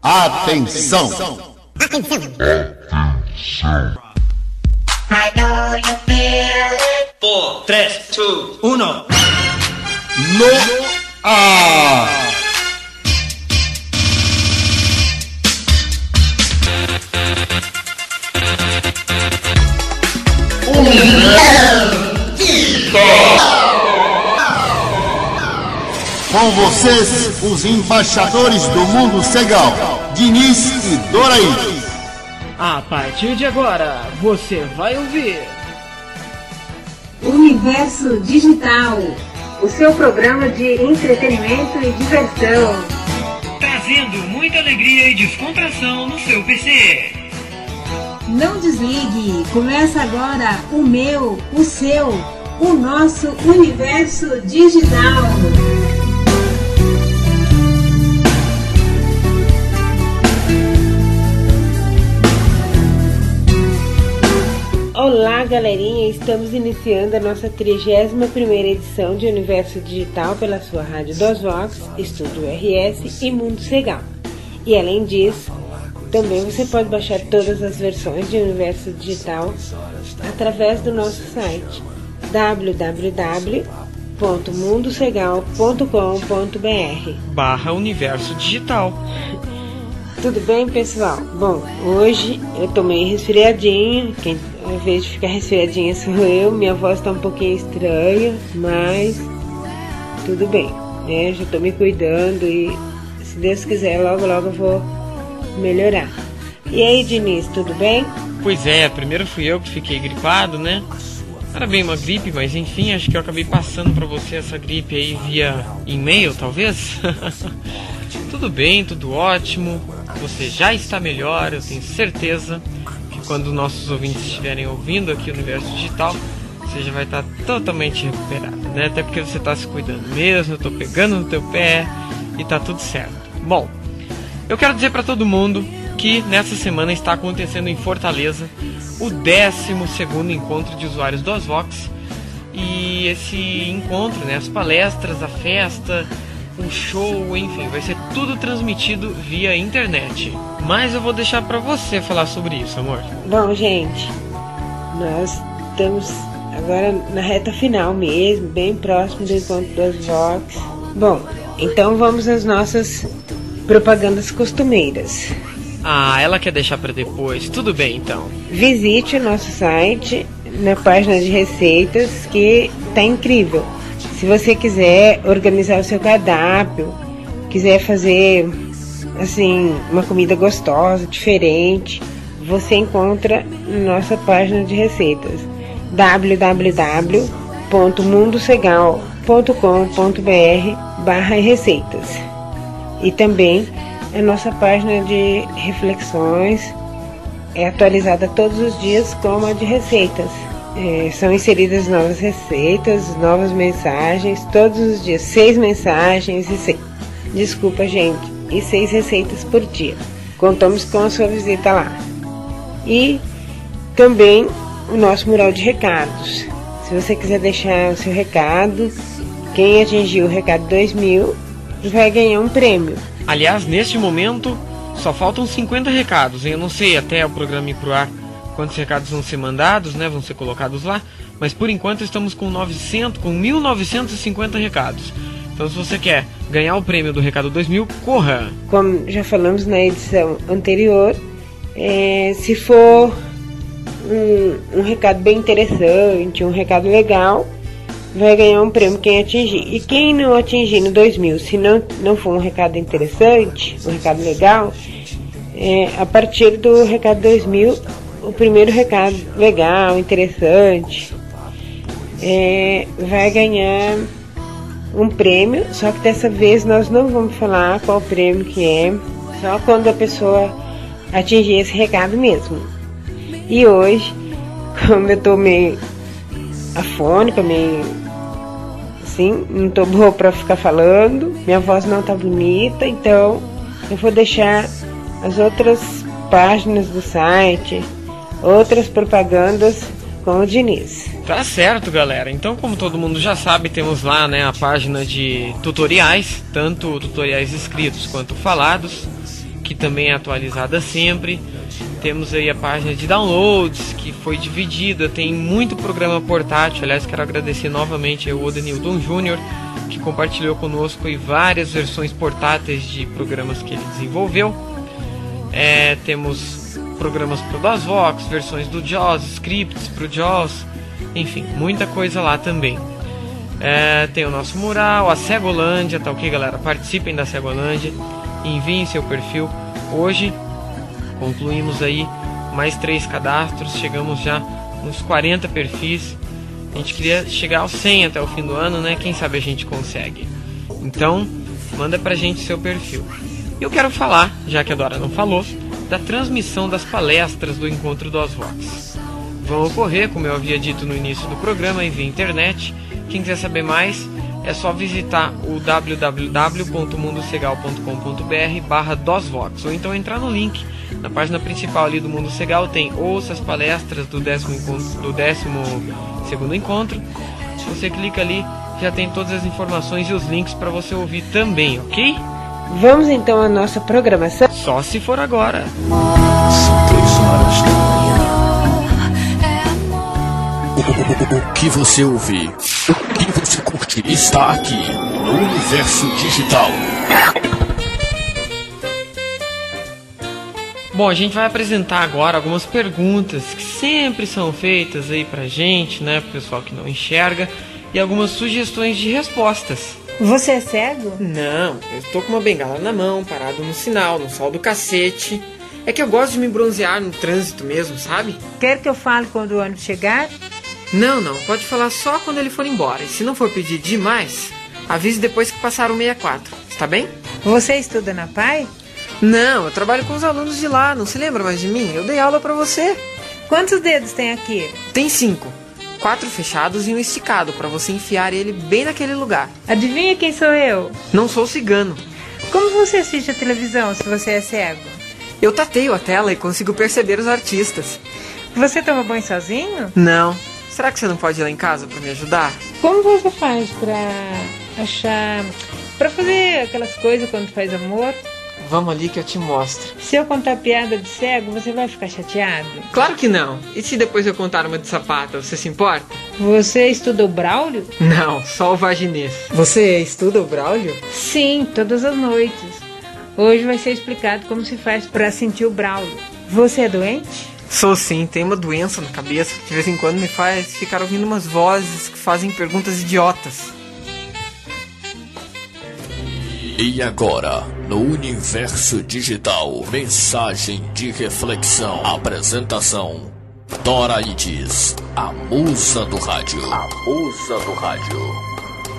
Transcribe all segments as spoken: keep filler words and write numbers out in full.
Atenção! Atenção! I know you feel it. Four, três, two, uno. No ar! Com vocês, os embaixadores do Mundo Segal, Diniz e Doraí. A partir de agora, você vai ouvir Universo Digital, o seu programa de entretenimento e diversão, trazendo muita alegria e descontração no seu P C. Não desligue, começa agora o meu, o seu, o nosso Universo Digital. Olá galerinha, estamos iniciando a nossa trigésima primeira edição de Universo Digital pela sua rádio DOSVOX, Estúdio R S e Mundo Segal. E além disso, também você pode baixar todas as versões de Universo Digital através do nosso site w w w ponto mundo segal ponto com ponto b r barra Universo Digital. Tudo bem, pessoal? Bom, hoje eu tô meio resfriadinha. Quem ao invés de ficar resfriadinha sou eu. Minha voz tá um pouquinho estranha, mas tudo bem, né? Já tô me cuidando e se Deus quiser, logo logo eu vou melhorar. E aí, Diniz, tudo bem? Pois é, primeiro fui eu que fiquei gripado, né? Era bem uma gripe, mas enfim, acho que eu acabei passando pra você essa gripe aí via e-mail, talvez? Tudo bem, tudo ótimo. Você já está melhor, eu tenho certeza que quando nossos ouvintes estiverem ouvindo aqui o Universo Digital, você já vai estar totalmente recuperado, né? Até porque você está se cuidando mesmo, eu estou pegando no teu pé e tá tudo certo. Bom, eu quero dizer para todo mundo que nessa semana está acontecendo em Fortaleza o décimo segundo encontro de usuários do DOSVOX. E esse encontro, né, as palestras, a festa, o show, enfim, vai ser tudo transmitido via internet. Mas eu vou deixar pra você falar sobre isso, amor. Bom, gente, nós estamos agora na reta final mesmo, bem próximo do encontro dos Vox. Bom, então vamos às nossas propagandas costumeiras. Ah, ela quer deixar pra depois. Tudo bem, então. Visite o nosso site na página de receitas, que tá incrível. Se você quiser organizar o seu cardápio, quiser fazer assim uma comida gostosa, diferente, você encontra na nossa página de receitas w w w ponto mundo segal ponto com ponto b r barra receitas. E também a nossa página de reflexões é atualizada todos os dias como a de receitas. É, são inseridas novas receitas, novas mensagens, todos os dias, seis mensagens e seis, desculpa gente, e seis receitas por dia. Contamos com a sua visita lá. E também o nosso mural de recados. Se você quiser deixar o seu recado, quem atingiu o recado dois mil vai ganhar um prêmio. Aliás, neste momento só faltam cinquenta recados, hein? Eu não sei até o programa ir pro ar quantos recados vão ser mandados, né, vão ser colocados lá, mas por enquanto estamos com novecentos, com mil novecentos e cinquenta recados. Então se você quer ganhar o prêmio do Recado dois mil, corra! Como já falamos na edição anterior, é, se for um, um recado bem interessante, um recado legal, vai ganhar um prêmio quem atingir. E quem não atingir no dois mil, se não, não for um recado interessante, um recado legal, é, a partir do Recado dois mil, o primeiro recado legal, interessante, é, vai ganhar um prêmio, só que dessa vez nós não vamos falar qual prêmio que é, só quando a pessoa atingir esse recado mesmo. E hoje, como eu tô meio afônica, meio assim, não tô boa pra ficar falando, minha voz não tá bonita, então eu vou deixar as outras páginas do site, outras propagandas com o Diniz. Tá certo, galera. Então, como todo mundo já sabe, temos lá, né, a página de tutoriais, tanto tutoriais escritos quanto falados, que também é atualizada sempre. Temos aí a página de downloads, que foi dividida, tem muito programa portátil. Aliás, quero agradecer novamente ao Odenildon Júnior, que compartilhou conosco aí várias versões portáteis de programas que ele desenvolveu. É, temos programas para o DOSVox, versões do JAWS, scripts para o JAWS, enfim, muita coisa lá também. É, tem o nosso mural, a Cegolândia, tá ok, galera? Participem da Cegolândia, enviem seu perfil. Hoje concluímos aí mais três cadastros, chegamos já uns quarenta perfis. A gente queria chegar aos cem até o fim do ano, né? Quem sabe a gente consegue. Então, manda pra gente seu perfil. Eu quero falar, já que a Dora não falou, da transmissão das palestras do Encontro DOSVox. Vão ocorrer, como eu havia dito no início do programa, via internet. Quem quiser saber mais, é só visitar o w w w ponto mundo segal ponto com ponto b r barra DOSVox, ou então entrar no link. Na página principal ali do Mundo Segal tem ouça as palestras do décimo, encontro, do décimo segundo encontro. Se você clica ali, já tem todas as informações e os links para você ouvir também, ok? Vamos então à nossa programação? Só se for agora. O que você ouve, o que você curte, está aqui no Universo Digital. Bom, a gente vai apresentar agora algumas perguntas que sempre são feitas aí pra gente, né, pro pessoal que não enxerga, e algumas sugestões de respostas. Você é cego? Não, eu estou com uma bengala na mão, parado no sinal, no sol do cacete. É que eu gosto de me bronzear no trânsito mesmo, sabe? Quer que eu fale quando o ônibus chegar? Não, não, pode falar só quando ele for embora. E se não for pedir demais, avise depois que passar o sessenta e quatro, está bem? Você estuda na P A I? Não, eu trabalho com os alunos de lá, não se lembra mais de mim? Eu dei aula pra você. Quantos dedos tem aqui? Tem cinco. Quatro fechados e um esticado, pra você enfiar ele bem naquele lugar. Adivinha quem sou eu? Não sou cigano. Como você assiste a televisão se você é cego? Eu tateio a tela e consigo perceber os artistas. Você toma banho sozinho? Não. Será que você não pode ir lá em casa pra me ajudar? Como você faz pra achar... pra fazer aquelas coisas quando faz amor? Vamos ali que eu te mostro. Se eu contar piada de cego, você vai ficar chateado? Claro que não. E se depois eu contar uma de sapata, você se importa? Você estuda o Braulio? Não, só o vaginês. Você estuda o Braulio? Sim, todas as noites. Hoje vai ser explicado como se faz pra sentir o Braulio. Você é doente? Sou sim, tenho uma doença na cabeça que de vez em quando me faz ficar ouvindo umas vozes que fazem perguntas idiotas. E agora, no Universo Digital, mensagem de reflexão. Apresentação: Dora Ides, a musa do rádio. A musa do rádio.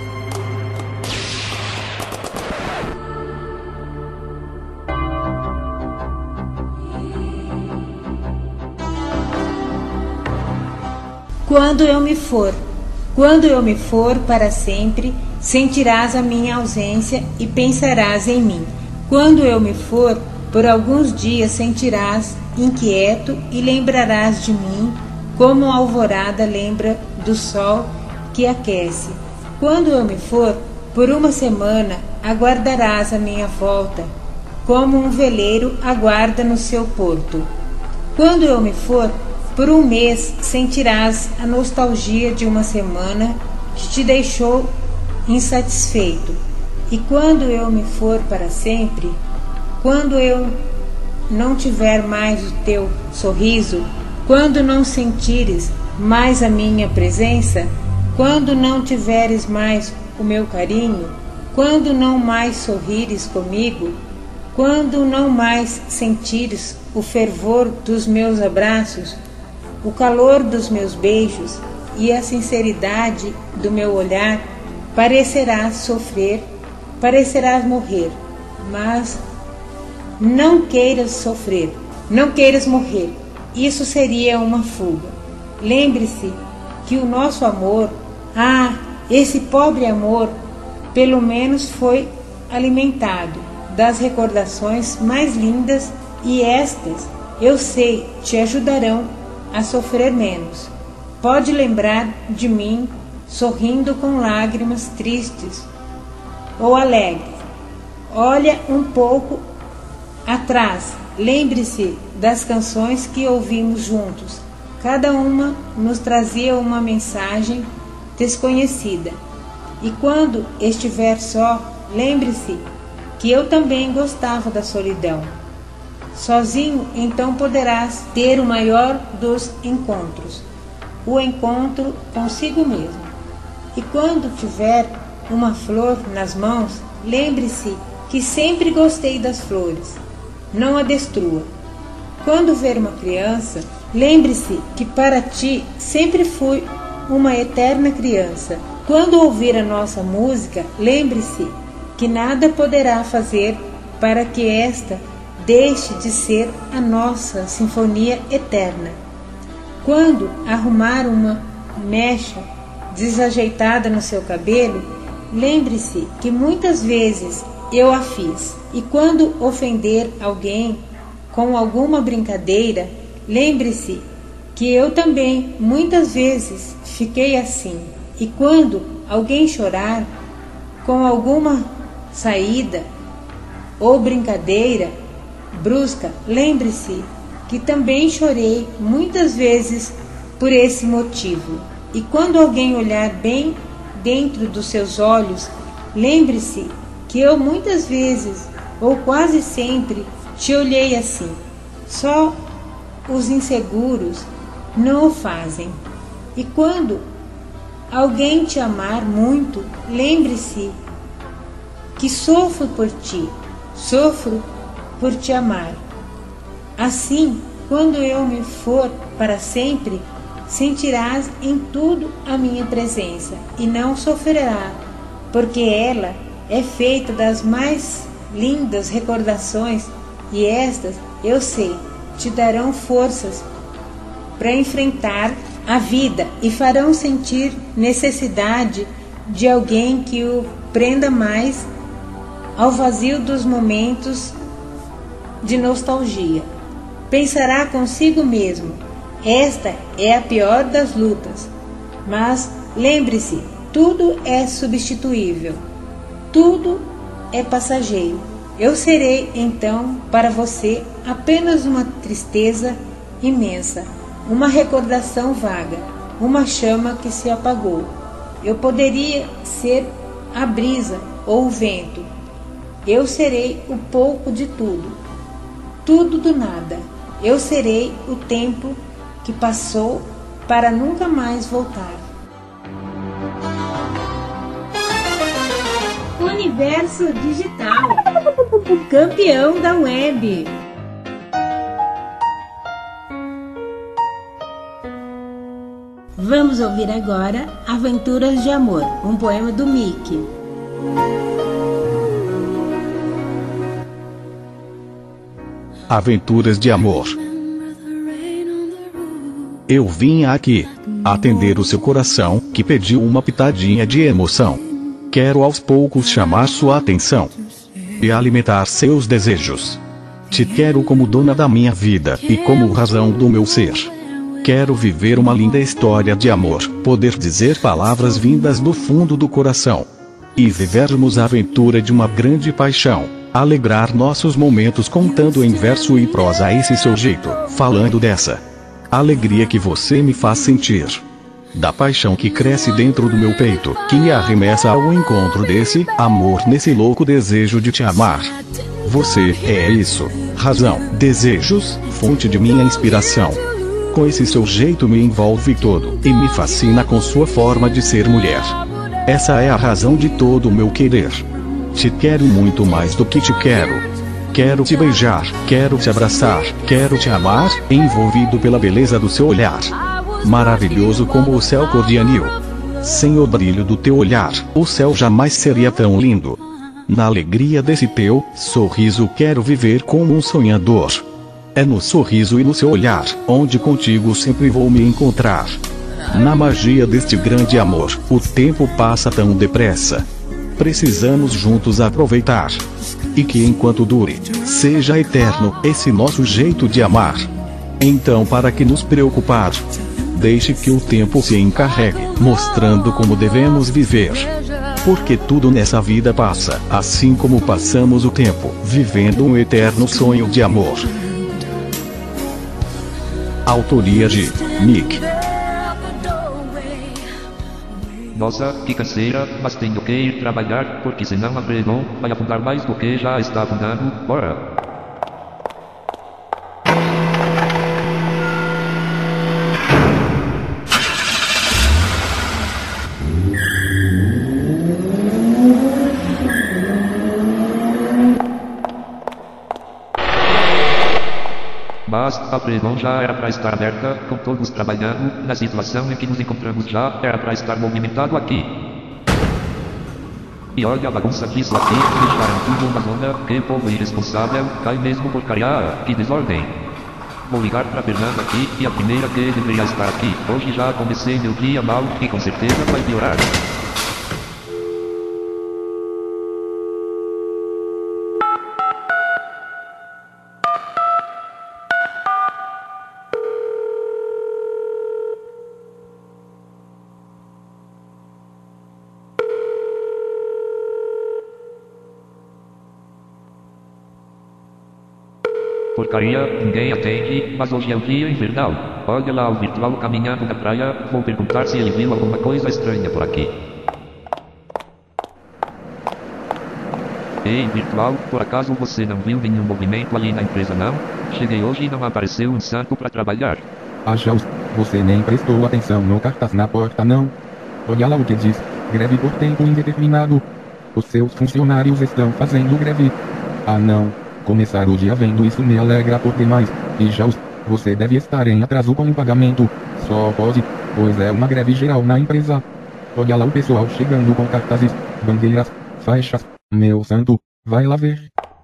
Quando eu me for, quando eu me for para sempre, sentirás a minha ausência e pensarás em mim. Quando eu me for, por alguns dias sentirás inquieto e lembrarás de mim, como a alvorada lembra do sol que aquece. Quando eu me for, por uma semana, aguardarás a minha volta, como um veleiro aguarda no seu porto. Quando eu me for, por um mês sentirás a nostalgia de uma semana que te deixou insatisfeito. E quando eu me for para sempre, quando eu não tiver mais o teu sorriso, quando não sentires mais a minha presença, quando não tiveres mais o meu carinho, quando não mais sorrires comigo, quando não mais sentires o fervor dos meus abraços, o calor dos meus beijos e a sinceridade do meu olhar, parecerás sofrer, parecerás morrer, mas não queiras sofrer, não queiras morrer. Isso seria uma fuga. Lembre-se que o nosso amor, ah, esse pobre amor, pelo menos foi alimentado das recordações mais lindas, e estas, eu sei, te ajudarão a sofrer menos. Pode lembrar de mim sorrindo com lágrimas tristes ou alegres. Olha um pouco atrás, lembre-se das canções que ouvimos juntos. Cada uma nos trazia uma mensagem desconhecida. E quando estiver só, lembre-se que eu também gostava da solidão. Sozinho, então poderás ter o maior dos encontros, o encontro consigo mesmo. E quando tiver uma flor nas mãos, lembre-se que sempre gostei das flores. Não a destrua. Quando ver uma criança, lembre-se que para ti sempre fui uma eterna criança. Quando ouvir a nossa música, lembre-se que nada poderá fazer para que esta deixe de ser a nossa sinfonia eterna. Quando arrumar uma mecha desajeitada no seu cabelo, lembre-se que muitas vezes eu a fiz. E quando ofender alguém com alguma brincadeira, lembre-se que eu também muitas vezes fiquei assim. E quando alguém chorar com alguma saída ou brincadeira brusca, lembre-se que também chorei muitas vezes por esse motivo. E quando alguém olhar bem dentro dos seus olhos, lembre-se que eu muitas vezes, ou quase sempre, te olhei assim. Só os inseguros não o fazem. E quando alguém te amar muito, lembre-se que sofro por ti, sofro por te amar. Assim, quando eu me for para sempre, sentirás em tudo a minha presença e não sofrerá, porque ela é feita das mais lindas recordações, e estas, eu sei, te darão forças para enfrentar a vida e farão sentir necessidade de alguém que o prenda mais ao vazio dos momentos de nostalgia. Pensará consigo mesmo: esta é a pior das lutas. Mas lembre-se, tudo é substituível, tudo é passageiro. Eu serei então para você apenas uma tristeza imensa, uma recordação vaga, uma chama que se apagou. Eu poderia ser a brisa ou o vento. Eu serei o pouco de tudo, tudo do nada. Eu serei o tempo que passou para nunca mais voltar. Universo Digital, o campeão da web. Vamos ouvir agora Aventuras de Amor, um poema do Mickey. Aventuras de Amor. Eu vim aqui atender o seu coração, que pediu uma pitadinha de emoção. Quero aos poucos chamar sua atenção e alimentar seus desejos. Te quero como dona da minha vida e como razão do meu ser. Quero viver uma linda história de amor, poder dizer palavras vindas do fundo do coração e vivermos a aventura de uma grande paixão. Alegrar nossos momentos contando em verso e prosa esse seu jeito, falando dessa alegria que você me faz sentir, da paixão que cresce dentro do meu peito, que me arremessa ao encontro desse amor, nesse louco desejo de te amar. Você é isso, razão, desejos, fonte de minha inspiração. Com esse seu jeito me envolve todo, e me fascina com sua forma de ser mulher. Essa é a razão de todo o meu querer. Te quero muito mais do que te quero. Quero te beijar, quero te abraçar, quero te amar, envolvido pela beleza do seu olhar. Maravilhoso como o céu cor de anil. Sem o brilho do teu olhar, o céu jamais seria tão lindo. Na alegria desse teu sorriso quero viver como um sonhador. É no sorriso e no seu olhar, onde contigo sempre vou me encontrar. Na magia deste grande amor, o tempo passa tão depressa. Precisamos juntos aproveitar. E que enquanto dure, seja eterno esse nosso jeito de amar. Então, para que nos preocupar? Deixe que o tempo se encarregue, mostrando como devemos viver. Porque tudo nessa vida passa, assim como passamos o tempo, vivendo um eterno sonho de amor. Autoria de Nick. Nossa, que canseira, mas tenho que ir trabalhar, porque senão a Freedom vai afundar mais do que já está afundando. Bora! Mas a Freedom já era para estar aberta, com todos trabalhando. Na situação em que nos encontramos já era para estar movimentado aqui. E olha a bagunça disso aqui, deixaram tudo uma zona. Que povo irresponsável, cai mesmo porcaria, que desordem. Vou ligar pra Fernanda aqui, e a primeira que deveria estar aqui. Hoje já comecei meu dia mal, e com certeza vai piorar. Porcaria, ninguém atende, mas hoje é o dia infernal. Olha lá o virtual caminhando na praia, vou perguntar se ele viu alguma coisa estranha por aqui. Ei, virtual, por acaso você não viu nenhum movimento ali na empresa não? Cheguei hoje e não apareceu um santo para trabalhar. Ah, Jaus, você nem prestou atenção no cartaz na porta não? Olha lá o que diz, greve por tempo indeterminado. Os seus funcionários estão fazendo greve. Ah não. Começar o dia vendo isso me alegra por demais. E já você deve estar em atraso com o pagamento. Só pode, pois é uma greve geral na empresa. Olha lá o pessoal chegando com cartazes, bandeiras, faixas. Meu santo, vai lá ver.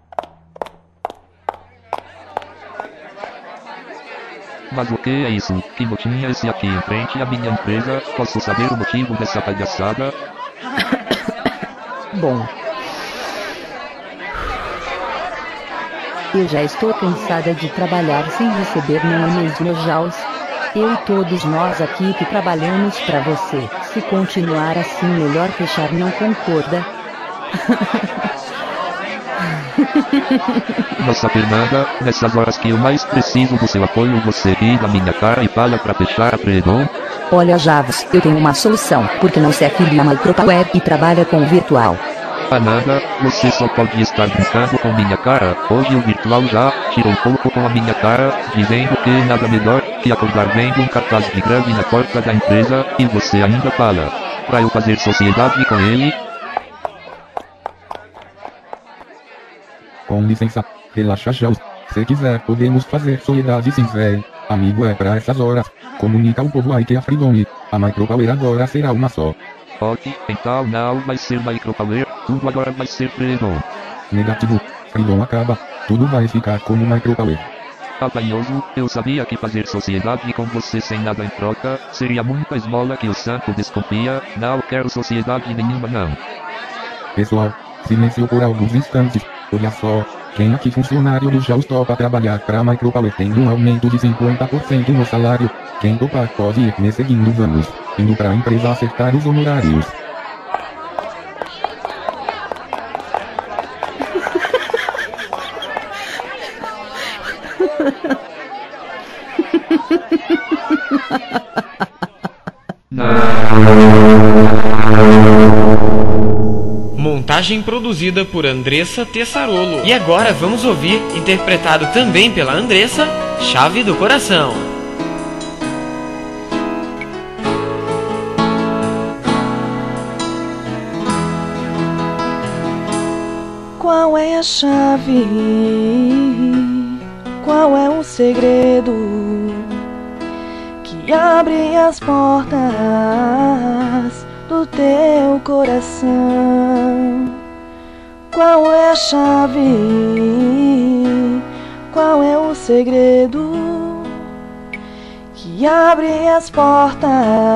Mas o que é isso? Que motim é esse aqui em frente à minha empresa? Posso saber o motivo dessa palhaçada? Bom. Eu já estou cansada de trabalhar sem receber, não é mesmo, Jaus? Eu e todos nós aqui que trabalhamos para você. Se continuar assim, melhor fechar, não concorda? Nossa, Fernanda, nessas horas que eu mais preciso do seu apoio, você ri da minha cara e fala pra fechar a Freedom? Olha, Javos, eu tenho uma solução, porque não se afilia a Micropower e trabalha com o virtual. Ah nada, você só pode estar brincando com minha cara. Hoje o virtual já tirou um pouco com a minha cara, dizendo que nada melhor que acordar vendo um cartaz de greve na porta da empresa, e você ainda fala pra eu fazer sociedade com ele? Com licença, relaxa, Jaus. Se quiser podemos fazer sociedade sim, véi. Amigo, é pra essas horas. Comunica ao povo aí que a Freedom, a Micropower agora será uma só. Ok, então não vai ser Micropower, tudo agora vai ser Freedom. Negativo, Freedom acaba, tudo vai ficar como Micropower. Apanhoso, eu sabia que fazer sociedade com você sem nada em troca seria muita esmola que o santo desconfia. Não quero sociedade nenhuma não. Pessoal, silêncio por alguns instantes. Olha só, quem aqui funcionário do Jaus topa trabalhar pra Micropower tem um aumento de cinquenta por cento no salário. Quem topar pode ir me seguindo, vamos, indo pra empresa acertar os honorários. Montagem produzida por Andressa Tessarolo. E agora vamos ouvir, interpretado também pela Andressa, Chave do Coração. Qual é a chave? Qual é o segredo que abre as portas do teu coração? Qual é a chave? Qual é o segredo que abre as portas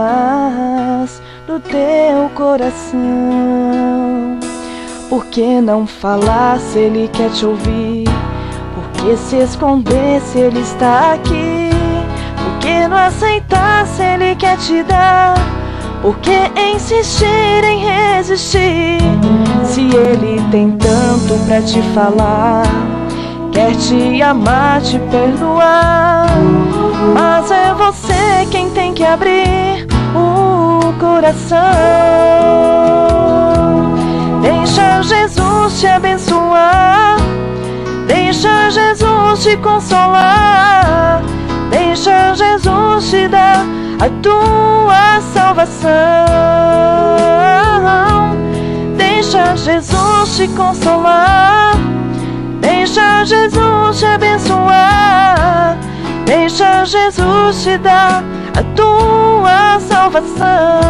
do teu coração? Por que não falar se ele quer te ouvir? Por que se esconder se ele está aqui? Por que não aceitar se ele quer te dar Por que insistir em resistir? Se ele tem tanto pra te falar, quer te amar, te perdoar, mas é você quem tem que abrir o coração. Deixa Jesus te abençoar, deixa Jesus te consolar, deixa Jesus te dar a tua salvação. Deixa Jesus te consolar, deixa Jesus te abençoar, deixa Jesus te dar a tua salvação.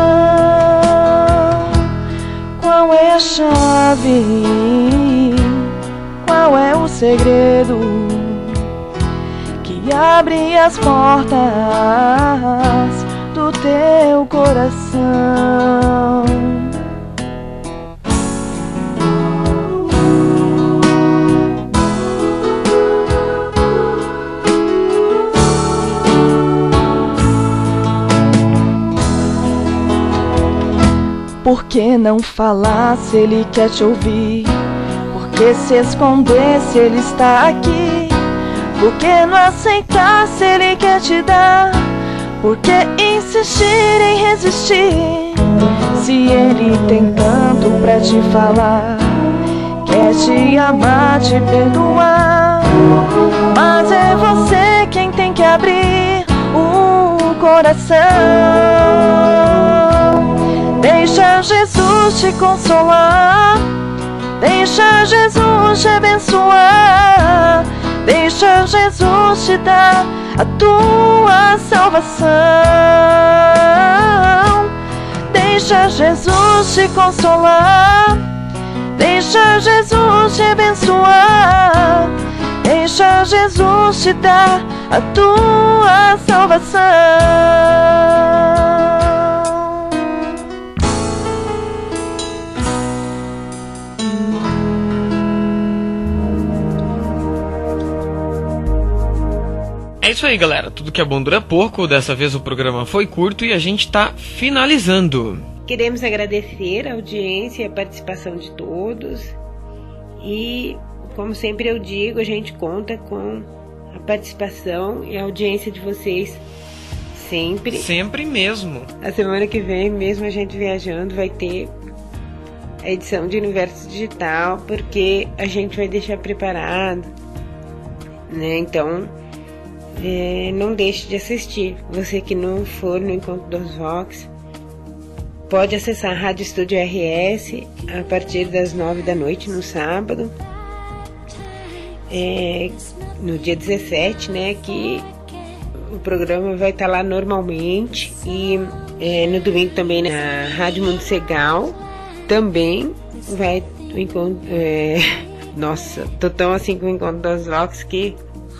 Qual é a chave? Qual é o segredo que abre as portas do teu coração? Por que não falar se ele quer te ouvir? Por que se esconder se ele está aqui? Por que não aceitar se ele quer te dar? Por que insistir em resistir? Se ele tem tanto pra te falar, quer te amar, te perdoar, mas é você quem tem que abrir o coração. Deixa Jesus te consolar, deixa Jesus te abençoar, deixa Jesus te dar a tua salvação. Deixa Jesus te consolar, deixa Jesus te abençoar, deixa Jesus te dar a tua salvação. É isso aí, galera. Tudo que é bom dura pouco. Dessa vez o programa foi curto e a gente tá finalizando. Queremos agradecer a audiência e a participação de todos. E, como sempre eu digo, a gente conta com a participação e a audiência de vocês sempre. Sempre mesmo. A semana que vem, mesmo a gente viajando, vai ter a edição de Universo Digital, porque a gente vai deixar preparado, né? Então... É, não deixe de assistir. Você que não for no Encontro dos Vox, pode acessar a Rádio Estúdio R S a partir das nove da noite no sábado, é, no dia dezessete, né, que o programa vai estar lá normalmente. E é, no domingo também na Rádio Mundo Segal também vai o encontro. É, nossa, tô tão assim com o Encontro dos Vox que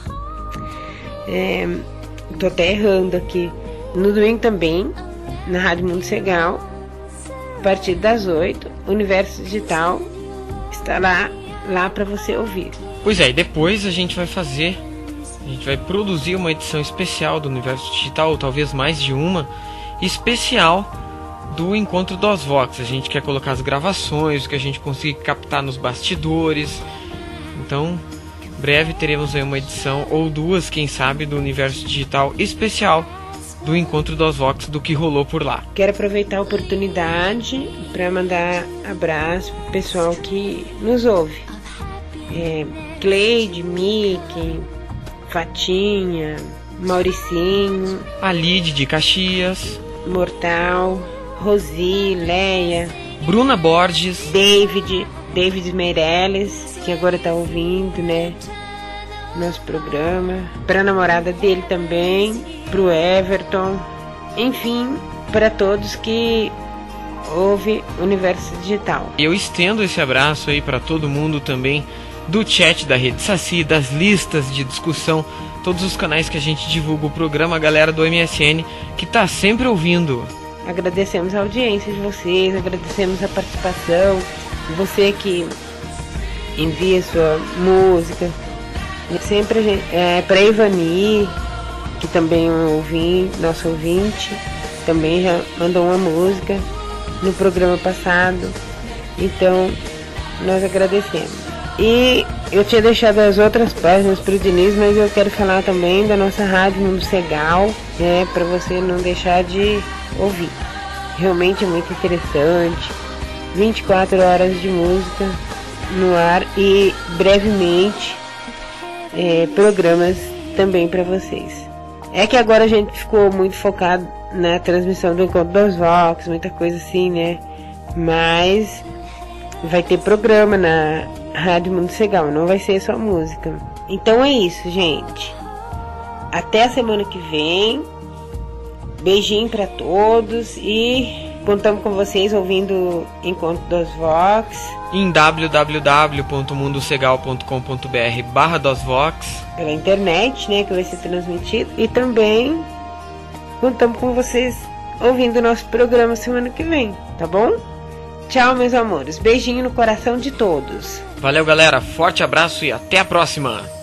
É, tô até errando aqui. No domingo também, na Rádio Mundo Segal, a partir das oito, Universo Digital estará lá para você ouvir. Pois é, e depois a gente vai fazer, a gente vai produzir uma edição especial do Universo Digital, ou talvez mais de uma, especial do Encontro dos Vox. A gente quer colocar as gravações, o que a gente conseguir captar nos bastidores. Então... breve teremos aí uma edição, ou duas, quem sabe, do Universo Digital especial do Encontro dos Vox, do que rolou por lá. Quero aproveitar a oportunidade para mandar abraço pro pessoal que nos ouve. É, Cleide, Mickey, Fatinha, Mauricinho, a Lide de Caxias, Mortal, Rosi, Leia, Bruna Borges, David, David Meirelles, que agora tá ouvindo, né, nosso programa, para a namorada dele também, pro Everton, enfim, para todos que ouvem Universo Digital. Eu estendo esse abraço aí para todo mundo também do chat da Rede Saci, das listas de discussão, todos os canais que a gente divulga o programa, a galera do M S N que tá sempre ouvindo. Agradecemos a audiência de vocês, agradecemos a participação, você que envia sua música, sempre a gente, é, para Ivani, que também é um ouvinte, nosso ouvinte, também já mandou uma música no programa passado. Então, nós agradecemos. E eu tinha deixado as outras páginas para o Diniz, mas eu quero falar também da nossa Rádio Mundo Segal, né, para você não deixar de ouvir. Realmente é muito interessante. vinte e quatro horas de música no ar e brevemente é, programas também para vocês. É que agora a gente ficou muito focado na transmissão do Encontro dos Vox, muita coisa assim, né? Mas vai ter programa na Rádio Mundo Segal, não vai ser só música. Então é isso, gente. Até a semana que vem. Beijinho para todos e contamos com vocês ouvindo Encontro dos Vox em w w w ponto mundo segal ponto com ponto b r barra dos Vox pela internet, né, que vai ser transmitido, e também contamos com vocês ouvindo o nosso programa semana que vem, tá bom? Tchau, meus amores, beijinho no coração de todos. Valeu, galera, forte abraço e até a próxima.